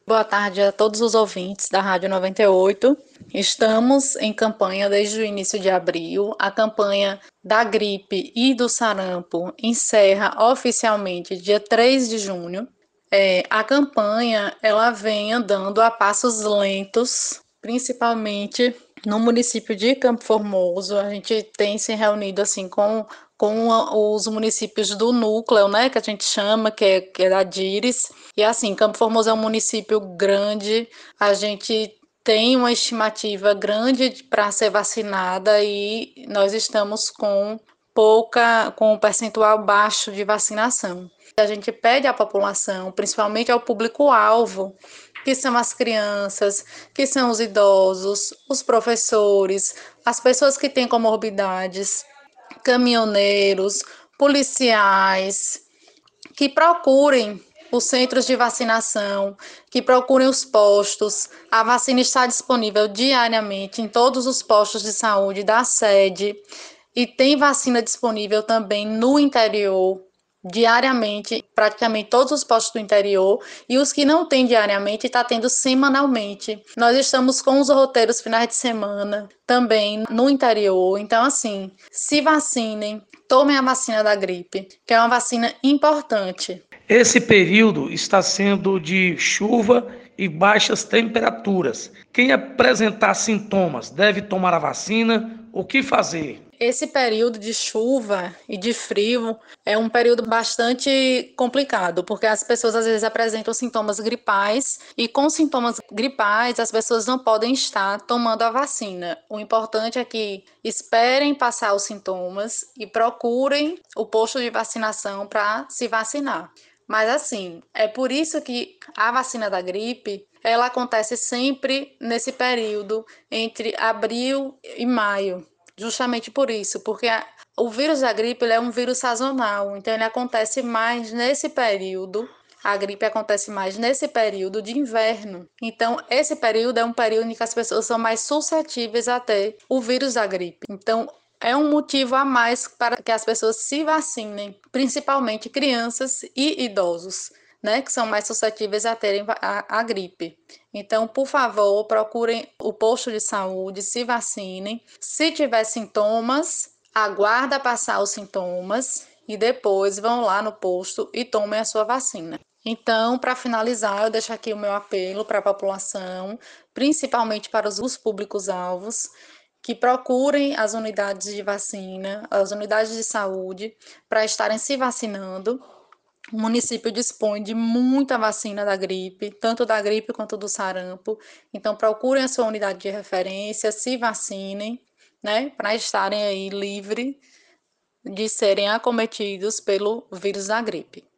Boa tarde a todos os ouvintes da Rádio 98. Estamos em campanha desde o início de abril. A campanha da gripe e do sarampo encerra oficialmente dia 3 de junho. A campanha ela vem andando a passos lentos, principalmente no município de Campo Formoso. A gente tem se reunido assim com os municípios do núcleo, né, que a gente chama, que é da DIRES. E assim, Campo Formoso é um município grande, a gente tem uma estimativa grande para ser vacinada e nós estamos com um percentual baixo de vacinação. A gente pede à população, principalmente ao público-alvo, que são as crianças, que são os idosos, os professores, as pessoas que têm comorbidades, caminhoneiros, policiais, que procurem os centros de vacinação, que procurem os postos. A vacina está disponível diariamente em todos os postos de saúde da sede e tem vacina disponível também no interior, diariamente, praticamente todos os postos do interior, e os que não têm diariamente está tendo semanalmente. Nós estamos com os roteiros finais de semana também no interior. Então, assim, se vacinem, tomem a vacina da gripe, que é uma vacina importante. Esse período está sendo de chuva e baixas temperaturas. Quem apresentar sintomas deve tomar a vacina. O que fazer? Esse período de chuva e de frio é um período bastante complicado, porque as pessoas às vezes apresentam sintomas gripais e com sintomas gripais as pessoas não podem estar tomando a vacina. O importante é que esperem passar os sintomas e procurem o posto de vacinação para se vacinar. Mas assim, é por isso que a vacina da gripe, ela acontece sempre nesse período entre abril e maio. Justamente por isso, porque o vírus da gripe ele é um vírus sazonal, então ele acontece mais nesse período. A gripe acontece mais nesse período de inverno. Então, esse período é um período em que as pessoas são mais suscetíveis a ter o vírus da gripe. Então, é um motivo a mais para que as pessoas se vacinem, principalmente crianças e idosos, né, que são mais suscetíveis a terem a gripe. Então, por favor, procurem o posto de saúde, se vacinem. Se tiver sintomas, aguarda passar os sintomas e depois vão lá no posto e tomem a sua vacina. Então, para finalizar, eu deixo aqui o meu apelo para a população, principalmente para os públicos-alvos, que procurem as unidades de vacina, as unidades de saúde, para estarem se vacinando. O município dispõe de muita vacina da gripe, tanto da gripe quanto do sarampo. Então, procurem a sua unidade de referência, se vacinem, né, para estarem aí livres de serem acometidos pelo vírus da gripe.